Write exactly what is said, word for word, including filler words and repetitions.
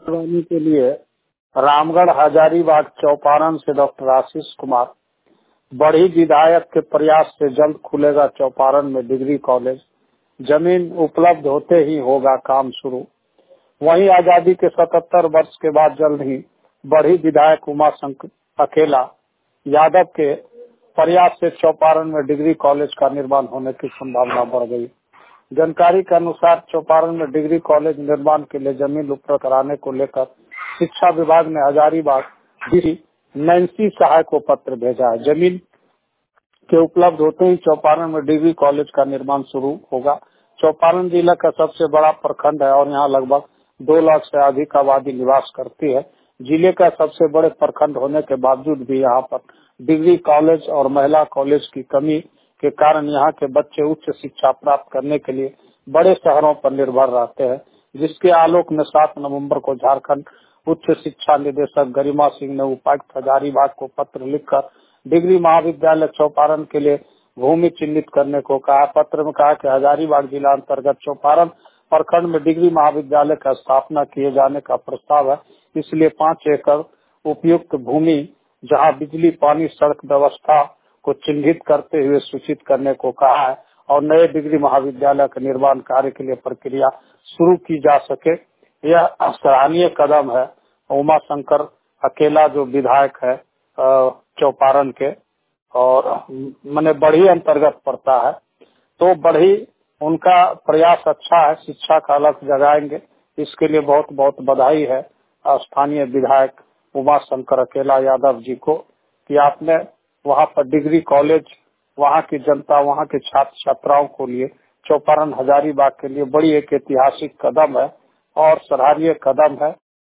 करवाने के लिए रामगढ़ हजारीबाग चौपारण से डॉक्टर आशीष कुमार, बड़ी विधायक के प्रयास से जल्द खुलेगा चौपारण में डिग्री कॉलेज, जमीन उपलब्ध होते ही होगा काम शुरू। वहीं आजादी के सतहत्तर वर्ष के बाद जल्द ही बड़ी विधायक उमा शंकर अकेला यादव के प्रयास से चौपारण में डिग्री कॉलेज का निर्माण होने की संभावना बढ़ गई। जानकारी के अनुसार चौपारण में डिग्री कॉलेज निर्माण के लिए जमीन उपलब्ध कराने को लेकर शिक्षा विभाग ने हजारीबाग डी नैन्सी सहाय को पत्र भेजा है। जमीन के उपलब्ध होते ही चौपारण में डिग्री कॉलेज का निर्माण शुरू होगा। चौपारण जिला का सबसे बड़ा प्रखंड है और यहाँ लगभग दो लाख से अधिक आबादी निवास करती है। जिले का सबसे बड़े प्रखंड होने के बावजूद भी यहाँ पर डिग्री कॉलेज और महिला कॉलेज की कमी के कारण यहाँ के बच्चे उच्च शिक्षा प्राप्त करने के लिए बड़े शहरों पर निर्भर रहते हैं, जिसके आलोक में सात नवंबर को झारखंड उच्च शिक्षा निदेशक गरिमा सिंह ने उपायुक्त हजारीबाग को पत्र लिखकर डिग्री महाविद्यालय चौपारण के लिए भूमि चिन्हित करने को कहा। पत्र में कहा कि हजारीबाग जिला अंतर्गत चौपारण प्रखंड में डिग्री महाविद्यालय का स्थापना किए जाने का प्रस्ताव है, इसलिए पाँच एकड़ उपयुक्त भूमि जहां बिजली, पानी, सड़क व्यवस्था को चिन्हित करते हुए सूचित करने को कहा है और नए डिग्री महाविद्यालय के निर्माण कार्य के लिए प्रक्रिया शुरू की जा सके। यह सराहनीय कदम है। उमा शंकर अकेला जो विधायक है चौपारण के और मैंने बढ़ी अंतर्गत पड़ता है, तो बढ़ी उनका प्रयास अच्छा है, शिक्षा का अलग जगाएंगे, इसके लिए बहुत बहुत बधाई है स्थानीय विधायक उमा शंकर अकेला यादव जी को कि आपने वहाँ पर डिग्री कॉलेज वहाँ की जनता, वहाँ के छात्र छात्राओं को लिए चौपारण हजारीबाग के लिए बड़ी एक ऐतिहासिक कदम है और सराहनीय कदम है।